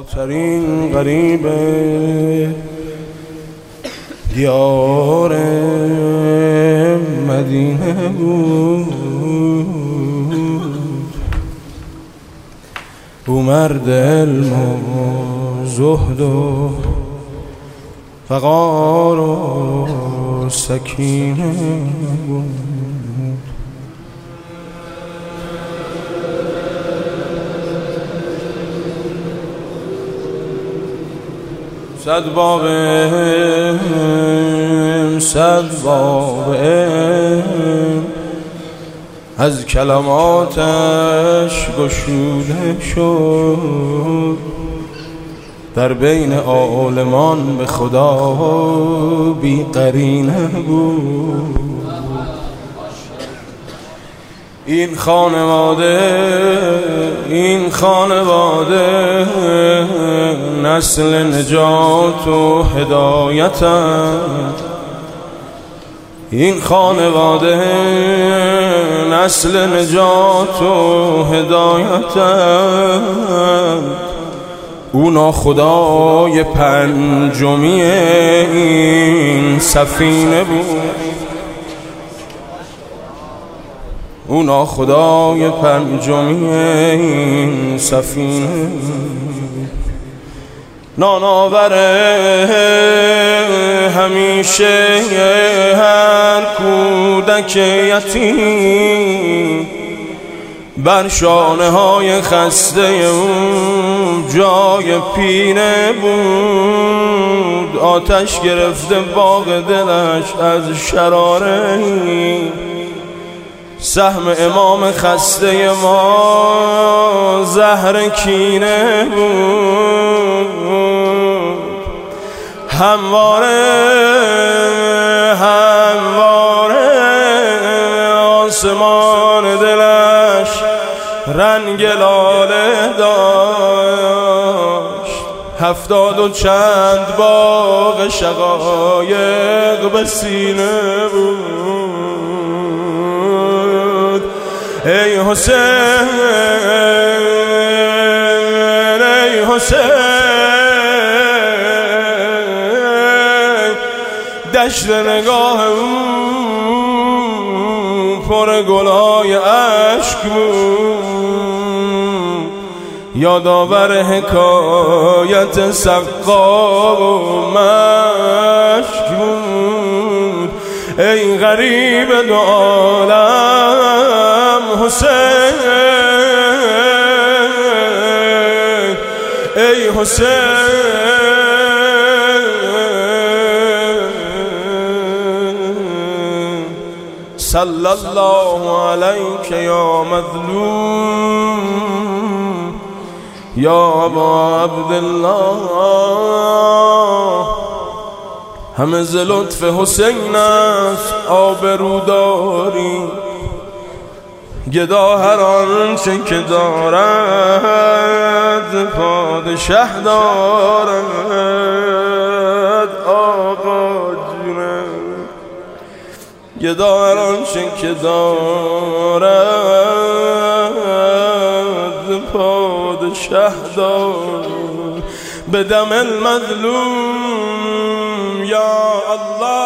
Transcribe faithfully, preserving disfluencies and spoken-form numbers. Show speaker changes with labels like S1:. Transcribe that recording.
S1: زیباترین غریب دیار مدینه بود. او مرد علم و زهد و وقار و سکینه بود. صد باب علم، صد باب علم از کلماتش گشوده شد. در بین عالمان به خدا بی قرینه بود. این خانواده این خانواده نسل نجات و هدایتند. این خانواده نسل نجات و هدایتند. او ناخدای پنجمی این سفینه بود. او ناخدای پنجمی این سفینه. ناناوره همیشه هر کودک یتیم. بر شانه های خسته اون جای پینه بود. آتش گرفته باغ دلش از شراره. سهم امام خسته ما زهر کینه بود. همواره همواره آسمان دلش رنگ لاله داشت. هفتاد و چند باغ شقایق به سینه بود. ای حسین ای حسین، دشت نگاه اون پر گلای عشق بود. یادآور حکایت سقا و مشک بود. ای غریب دو عالم حسین، ای حسین. صلی الله علیک یا مظلوم یا ابا عبدالله. همه ز لطف حسین است آبروداری. گدا هر آنچه که دارد پادشه دارد. آقا جونه گدا هر آنچه که دارد پادشه دارد. به دم المظلوم یا الله.